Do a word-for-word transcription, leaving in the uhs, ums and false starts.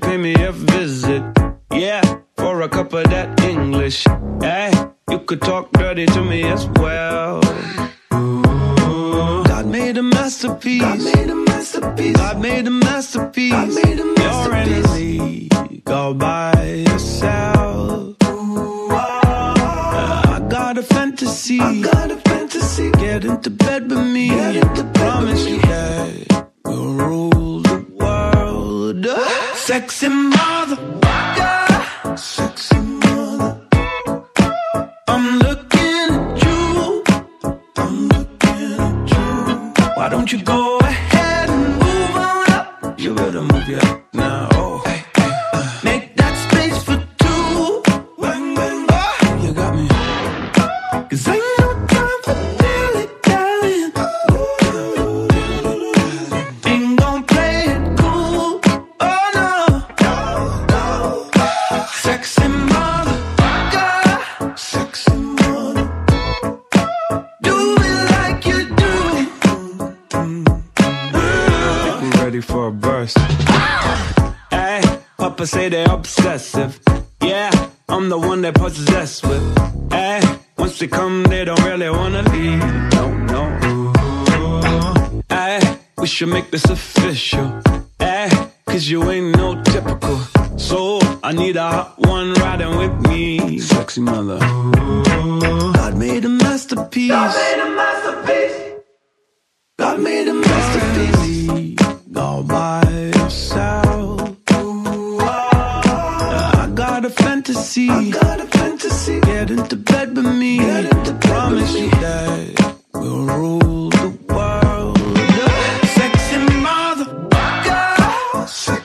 pay me a visit. Yeah, for a cup of that English. Hey, you could talk dirty to me as well. Ooh. God made a masterpiece. God made a masterpiece. God made a masterpiece. God made a masterpiece. You're in a league all by yourself. Ooh. Uh, I got a fantasy. I got a fantasy. Get into bed with me. Get into bed Promise with me. You that we'll rule the world. Sexy mother. Yeah. Sexy mother. I'm looking at you. I'm looking at you. Why don't you go ahead and move on up? You better move your up now. Oh, hey, hey, uh. Make that space for two. Bang, bang, oh, you got me. Cause ain't no time for dilly-dallying. Ain't gon' play it cool. Oh no. Sexy mother. Yeah. Sexy mother. Do it like you do. Mm. Ready for a burst. Hey, Papa say they obsessive. Yeah, I'm the one they possessed with. Hey, once they come, they don't really wanna leave. No, no. Hey, we should make this official. Hey, cause you ain't no typical. So I need a hot one riding with me. Sexy mother. God made a masterpiece. God made a masterpiece. God made a masterpiece. All by yourself. I got a fantasy. I got a fantasy. Get into bed with me. Get into bed Promise with me. You that we'll rule the world. Sexy mother. Yeah. Sexy